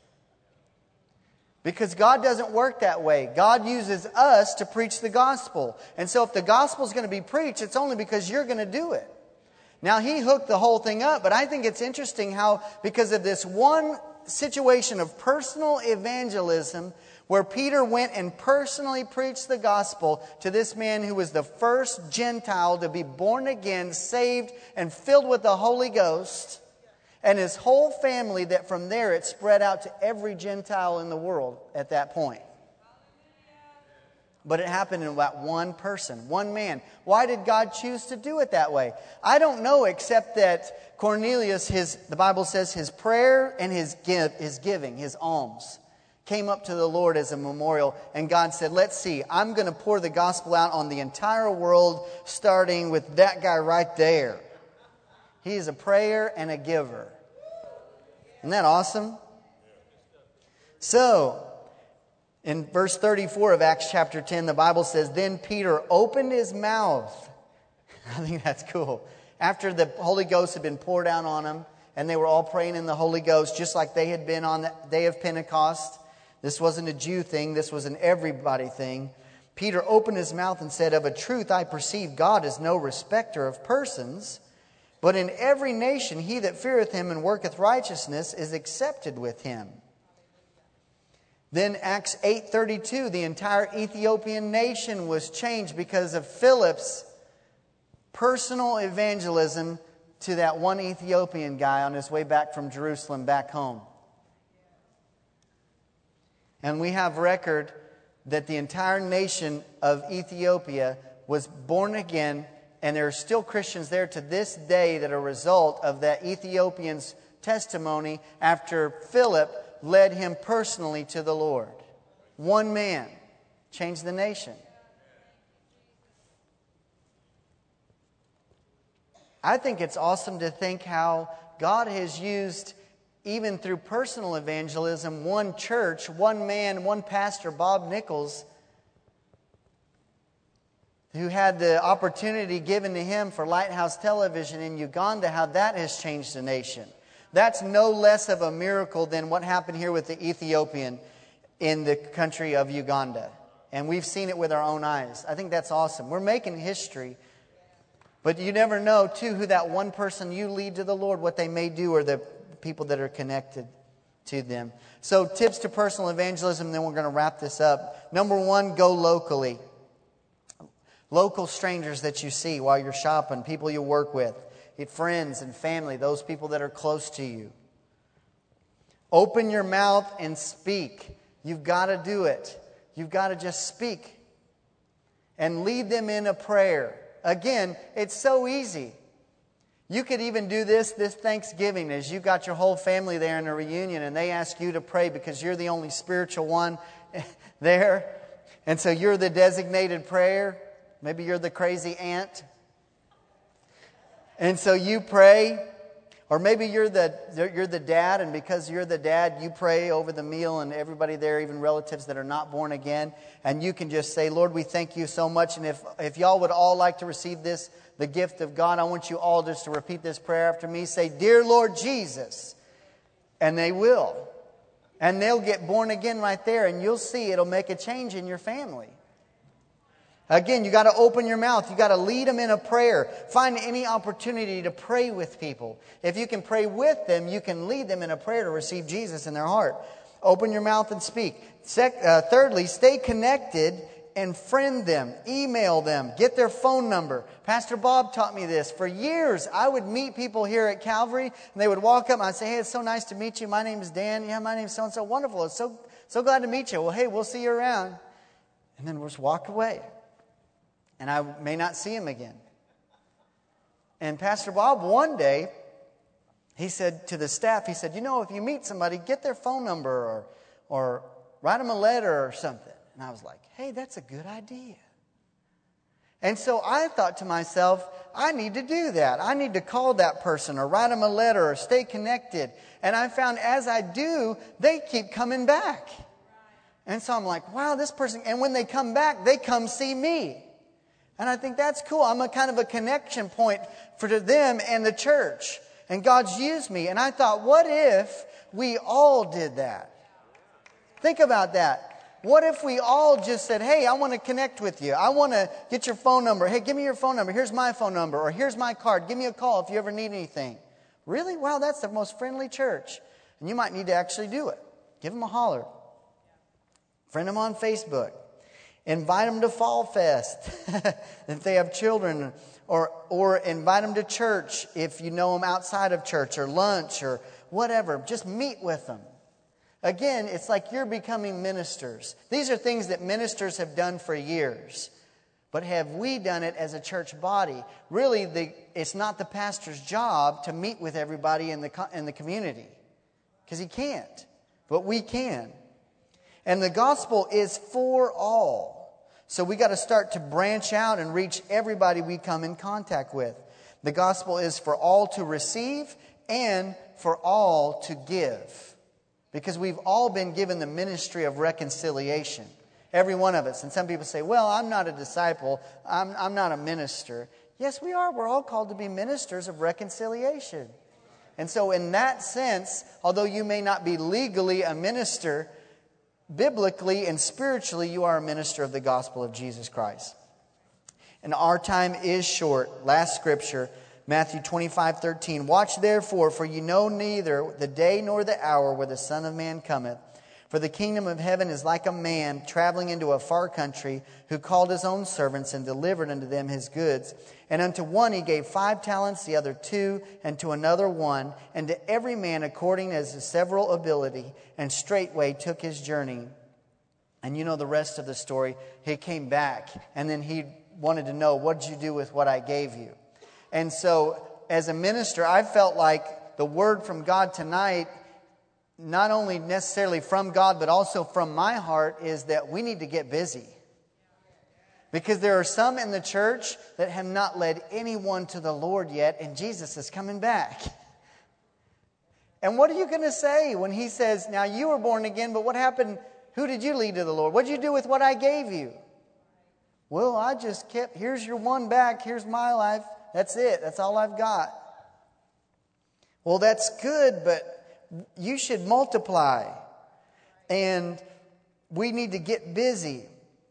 Because God doesn't work that way. God uses us to preach the gospel. And so if the gospel is going to be preached, it's only because you're going to do it. Now, he hooked the whole thing up, but I think it's interesting how, because of this one situation of personal evangelism, where Peter went and personally preached the gospel to this man who was the first Gentile to be born again, saved, and filled with the Holy Ghost, and his whole family, that from there it spread out to every Gentile in the world at that point. But it happened in about one person, one man. Why did God choose to do it that way? I don't know, except that Cornelius, his the Bible says his prayer and his give, his giving, his alms, came up to the Lord as a memorial. And God said, let's see, I'm going to pour the gospel out on the entire world, starting with that guy right there. He is a prayer and a giver. Isn't that awesome? So, in verse thirty-four of Acts chapter ten, the Bible says, then Peter opened his mouth. I think that's cool. After the Holy Ghost had been poured out on him, and they were all praying in the Holy Ghost, just like they had been on the day of Pentecost. This wasn't a Jew thing. This was an everybody thing. Peter opened his mouth and said, "Of a truth I perceive God is no respecter of persons, but in every nation he that feareth him and worketh righteousness is accepted with him." Then Acts eight thirty-two, the entire Ethiopian nation was changed because of Philip's personal evangelism to that one Ethiopian guy on his way back from Jerusalem back home. And we have record that the entire nation of Ethiopia was born again, and there are still Christians there to this day that are a result of that Ethiopian's testimony after Philip led him personally to the Lord. One man changed the nation. I think it's awesome to think how God has used, even through personal evangelism, one church, one man, one pastor, Bob Nichols, who had the opportunity given to him for Lighthouse Television in Uganda, how that has changed the nation. That's no less of a miracle than what happened here with the Ethiopian in the country of Uganda. And we've seen it with our own eyes. I think that's awesome. We're making history. But you never know, too, who that one person you lead to the Lord, what they may do, or the people that are connected to them. So tips to personal evangelism, then we're going to wrap this up. Number one, go locally. Local strangers that you see while you're shopping, people you work with, friends and family, those people that are close to you. Open your mouth and speak. You've got to do it. You've got to just speak. And lead them in a prayer. Again, it's so easy. You could even do this this Thanksgiving as you've got your whole family there in a reunion and they ask you to pray because you're the only spiritual one there. And so you're the designated prayer. Maybe you're the crazy aunt. And so you pray. Or maybe you're the you're the dad, and because you're the dad, you pray over the meal and everybody there, even relatives that are not born again. And you can just say, "Lord, we thank you so much. And if, if y'all would all like to receive this, the gift of God, I want you all just to repeat this prayer after me. Say, 'Dear Lord Jesus.'" And they will. And they'll get born again right there. And you'll see it'll make a change in your family. Again, you got to open your mouth. You got to lead them in a prayer. Find any opportunity to pray with people. If you can pray with them, you can lead them in a prayer to receive Jesus in their heart. Open your mouth and speak. Sec- uh, thirdly, stay connected and friend them. Email them. Get their phone number. Pastor Bob taught me this. For years, I would meet people here at Calvary, and they would walk up and I'd say, "Hey, it's so nice to meet you. My name is Dan. Yeah, my name is so-and-so. Wonderful. It's so, so glad to meet you. Well, hey, we'll see you around." And then we'll just walk away. And I may not see him again. And Pastor Bob, one day, he said to the staff, he said, "You know, if you meet somebody, get their phone number or, or write them a letter or something." And I was like, "Hey, that's a good idea." And so I thought to myself, I need to do that. I need to call that person or write them a letter or stay connected. And I found as I do, they keep coming back. And so I'm like, wow, this person. And when they come back, they come see me. And I think that's cool. I'm a kind of a connection point for them and the church. And God's used me. And I thought, what if we all did that? Think about that. What if we all just said, "Hey, I want to connect with you. I want to get your phone number. Hey, give me your phone number. Here's my phone number. Or here's my card. Give me a call if you ever need anything." Really? Wow, that's the most friendly church. And you might need to actually do it. Give them a holler. Friend them on Facebook. Invite them to Fall Fest if they have children, or or invite them to church if you know them outside of church, or lunch or whatever. Just meet with them. Again, it's like you're becoming ministers. These are things that ministers have done for years. But have we done it as a church body? Really, the, it's not the pastor's job to meet with everybody in the in the community, because he can't. But we can. And the gospel is for all. So we got to start to branch out and reach everybody we come in contact with. The gospel is for all to receive and for all to give. Because we've all been given the ministry of reconciliation. Every one of us. And some people say, "Well, I'm not a disciple. I'm, I'm not a minister." Yes, we are. We're all called to be ministers of reconciliation. And so in that sense, although you may not be legally a minister, biblically and spiritually, you are a minister of the gospel of Jesus Christ. And our time is short. Last scripture, Matthew twenty-five thirteen. Watch therefore, for you know neither the day nor the hour where the Son of Man cometh. For the kingdom of heaven is like a man traveling into a far country, who called his own servants and delivered unto them his goods. And unto one he gave five talents, the other two, and to another one, and to every man according as his several ability. And straightway took his journey. And you know the rest of the story. He came back, and then he wanted to know, what did you do with what I gave you? And so, as a minister, I felt like the word from God tonight, not only necessarily from God, but also from my heart, is that we need to get busy. Because there are some in the church that have not led anyone to the Lord yet, and Jesus is coming back. And what are you going to say when He says, now you were born again, but what happened? Who did you lead to the Lord? What did you do with what I gave you? Well, I just kept, here's your one back, here's my life. That's it. That's all I've got. Well, that's good, but you should multiply. And we need to get busy.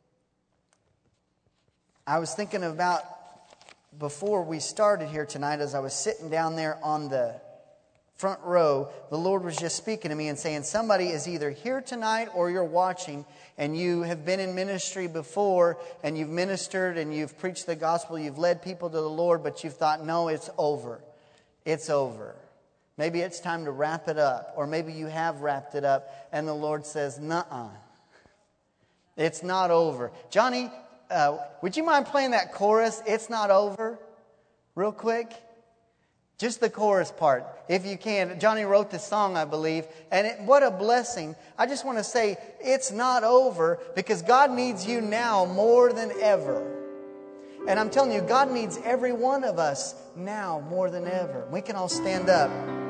I was thinking about, before we started here tonight, as I was sitting down there on the front row, the Lord was just speaking to me and saying, somebody is either here tonight or you're watching, and you have been in ministry before, and you've ministered and you've preached the gospel, you've led people to the Lord, but you've thought, no, it's over. It's over. Maybe it's time to wrap it up. Or maybe you have wrapped it up, and the Lord says, nuh-uh. It's not over. Johnny, uh, would you mind playing that chorus, It's Not Over, real quick? Just the chorus part, if you can. Johnny wrote this song, I believe, and it, what a blessing. I just want to say, it's not over, because God needs you now more than ever. And I'm telling you, God needs every one of us now more than ever. We can all stand up.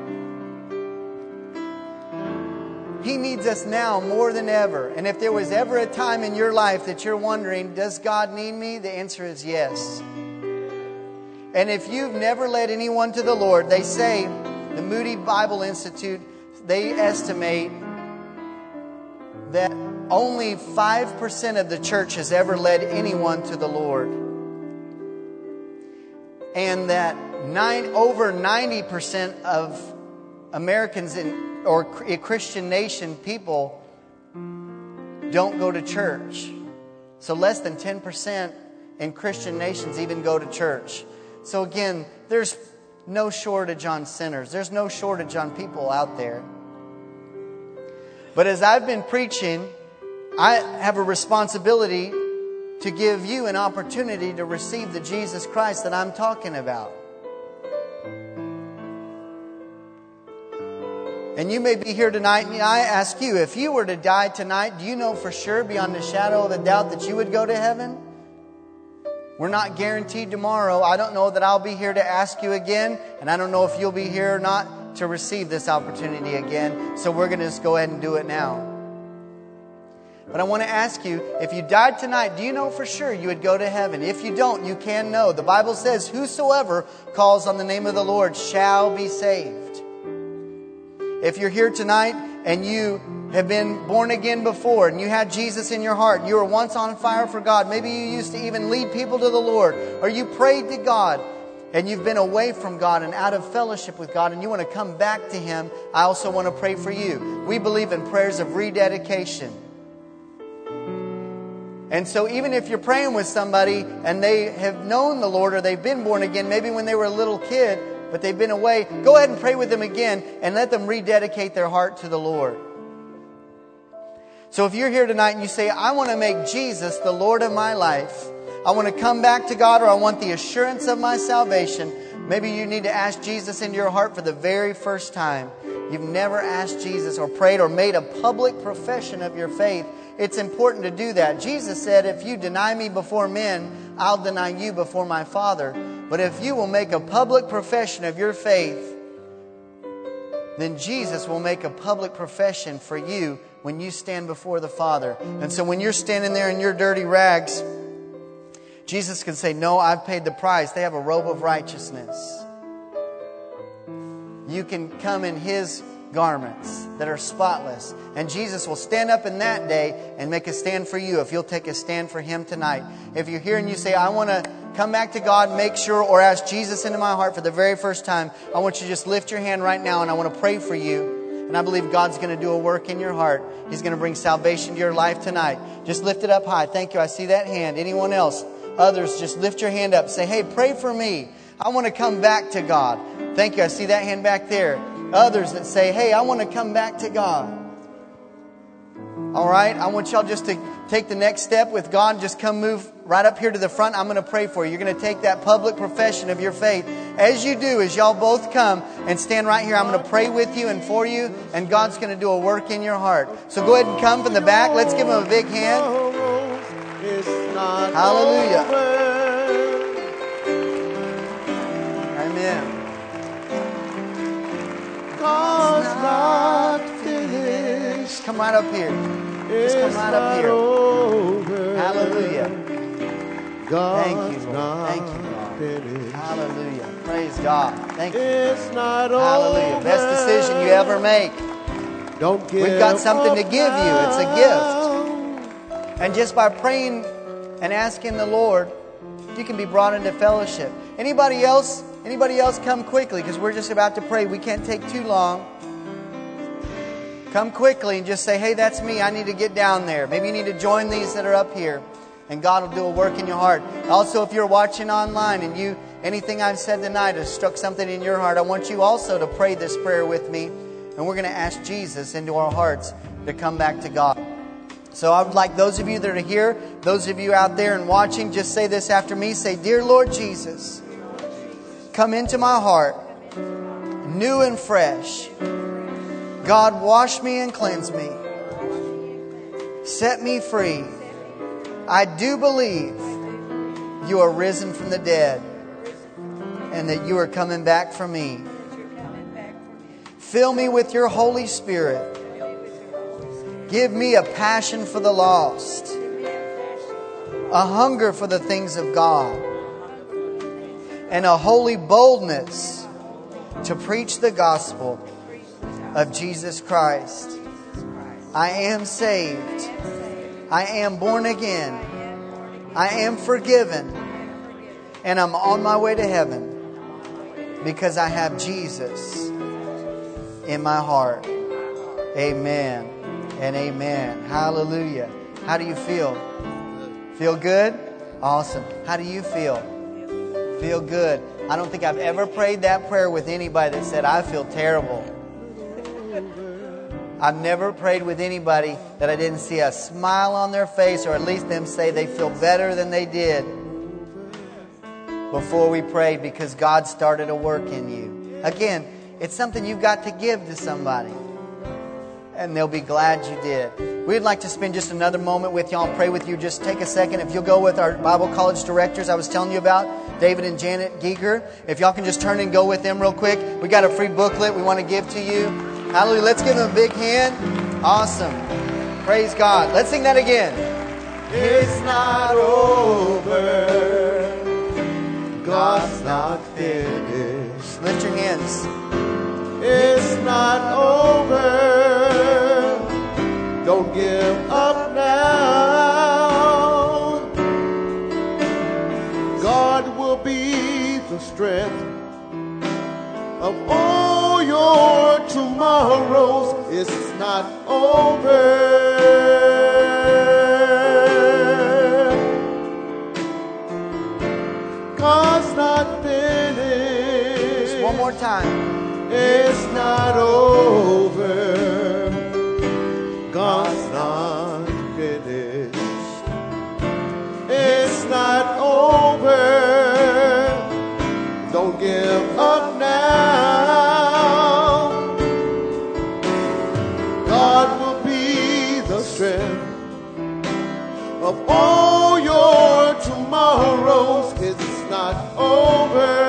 He needs us now more than ever. And if there was ever a time in your life that you're wondering, does God need me? The answer is yes. And if you've never led anyone to the Lord, they say, the Moody Bible Institute, they estimate that only five percent of the church has ever led anyone to the Lord. And that nine, over ninety percent of Americans in, or a Christian nation people don't go to church. So less than ten percent in Christian nations even go to church. So again, there's no shortage on sinners. There's no shortage on people out there. But as I've been preaching, I have a responsibility to give you an opportunity to receive the Jesus Christ that I'm talking about. And you may be here tonight, and I ask you, if you were to die tonight, do you know for sure, beyond a shadow of a doubt, that you would go to heaven? We're not guaranteed tomorrow. I don't know that I'll be here to ask you again, and I don't know if you'll be here or not to receive this opportunity again. So we're going to just go ahead and do it now. But I want to ask you, if you died tonight, do you know for sure you would go to heaven? If you don't, you can know. The Bible says, whosoever calls on the name of the Lord shall be saved. If you're here tonight and you have been born again before, and you had Jesus in your heart, and you were once on fire for God, maybe you used to even lead people to the Lord, or you prayed to God, and you've been away from God and out of fellowship with God, and you want to come back to Him, I also want to pray for you. We believe in prayers of rededication. And so even if you're praying with somebody and they have known the Lord, or they've been born again, maybe when they were a little kid, but they've been away, go ahead and pray with them again and let them rededicate their heart to the Lord. So if you're here tonight and you say, I want to make Jesus the Lord of my life, I want to come back to God, or I want the assurance of my salvation, maybe you need to ask Jesus into your heart for the very first time. You've never asked Jesus or prayed or made a public profession of your faith. It's important to do that. Jesus said, if you deny me before men, I'll deny you before my Father. But if you will make a public profession of your faith, then Jesus will make a public profession for you when you stand before the Father. And so when you're standing there in your dirty rags, Jesus can say, no, I've paid the price. They have a robe of righteousness. you can come in His garments that are spotless. And Jesus will stand up in that day and make a stand for you if you'll take a stand for Him tonight. If you're here and you say, I want to come back to God, make sure, or ask Jesus into my heart for the very first time, I want you to just lift your hand right now and I want to pray for you. And I believe God's going to do a work in your heart. He's going to bring salvation to your life tonight. Just lift it up high. Thank you. I see that hand. Anyone else? Others, just lift your hand up. Say, hey, pray for me. I want to come back to God. Thank you. I see that hand back there. Others that say, hey, I want to come back to God. All right. I want y'all just to take the next step with God. Just come move right up here to the front. I'm going to pray for you. You're going to take that public profession of your faith. As you do, as y'all both come and stand right here, I'm going to pray with you and for you. And God's going to do a work in your heart. So go ahead and come from the back. Let's give Him a big hand. Hallelujah. Amen. God's not finished. Come right up here. Just come right up here. Hallelujah. Thank you, Lord. Thank you, Lord. Hallelujah. Praise God. Thank you. Hallelujah. Best decision you ever make. We've got something to give you. It's a gift. And just by praying and asking the Lord, you can be brought into fellowship. Anybody else? Anybody else come quickly, because we're just about to pray. We can't take too long. Come quickly and just say, hey, that's me. I need to get down there. Maybe you need to join these that are up here. And God will do a work in your heart. Also, if you're watching online and you anything I've said tonight has struck something in your heart, I want you also to pray this prayer with me. And we're going to ask Jesus into our hearts to come back to God. So I would like those of you that are here, those of you out there and watching, just say this after me. Say, Dear Lord Jesus, come into my heart, new and fresh. God, wash me and cleanse me. Set me free. I do believe you are risen from the dead and that you are coming back for me. Fill me with your Holy Spirit. Give me a passion for the lost, a hunger for the things of God, and a holy boldness to preach the gospel of Jesus Christ. I am saved. I am born again. I am forgiven. And I'm on my way to heaven because I have Jesus in my heart. Amen and amen. Hallelujah. How do you feel? Feel good? Awesome. How do you feel? Feel good. I don't think I've ever prayed that prayer with anybody that said, I feel terrible. I've never prayed with anybody that I didn't see a smile on their face, or at least them say they feel better than they did before we prayed, because God started a work in you. Again, it's something you've got to give to somebody, and they'll be glad you did. We'd like to spend just another moment with y'all and pray with you. Just take a second. If you'll go with our Bible college directors I was telling you about, David and Janet Giger. If y'all can just turn and go with them real quick. We got a free booklet we want to give to you. Hallelujah. Let's give them a big hand. Awesome. Praise God. Let's sing that again. It's not over. God's not finished. Lift your hands. It's not over. Don't give up now. God will be the strength of all your tomorrows. It's not over. God's not finished. Just one more time. It's not over. God's not finished. It's not over. Don't give up now. God will be the strength of all your tomorrows. It's not over.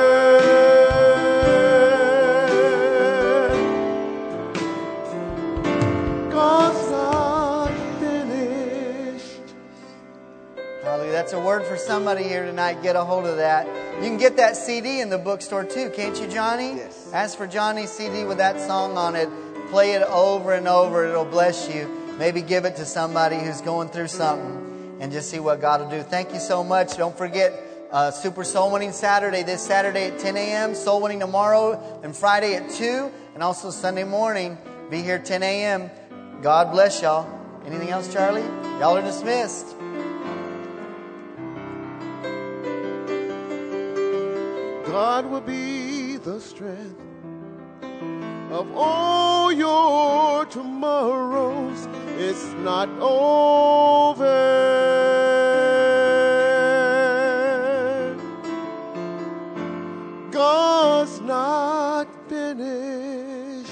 Hallelujah. That's a word for somebody here tonight. Get a hold of that. You can get that C D in the bookstore too, can't you, Johnny? Yes. Ask for Johnny's C D with that song on it. Play it over and over. It'll bless you. Maybe give it to somebody who's going through something and just see what God will do. Thank you so much. Don't forget uh, Super Soul Winning Saturday, this Saturday at ten a.m., Soul Winning tomorrow and Friday at two, and also Sunday morning. Be here ten a.m. God bless y'all. Anything else, Charlie? Y'all are dismissed. God will be the strength of all your tomorrows. It's not over. God's not finished.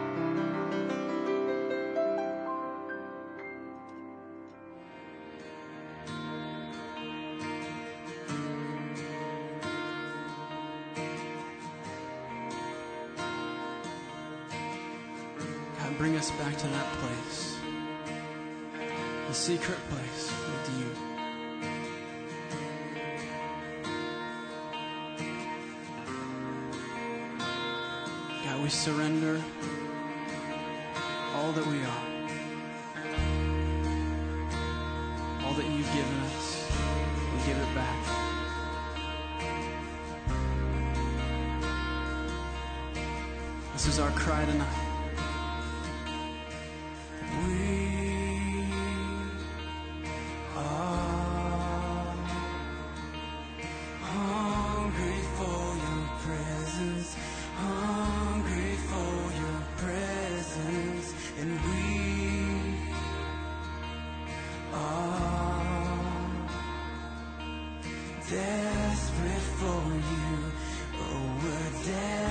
God, bring us back to that place, the secret place with you. God, we surrender all that we are, all that you've given us. We give it back. This is our cry tonight. We are hungry for your presence, hungry for your presence, and we are desperate for you. Oh, we're desperate.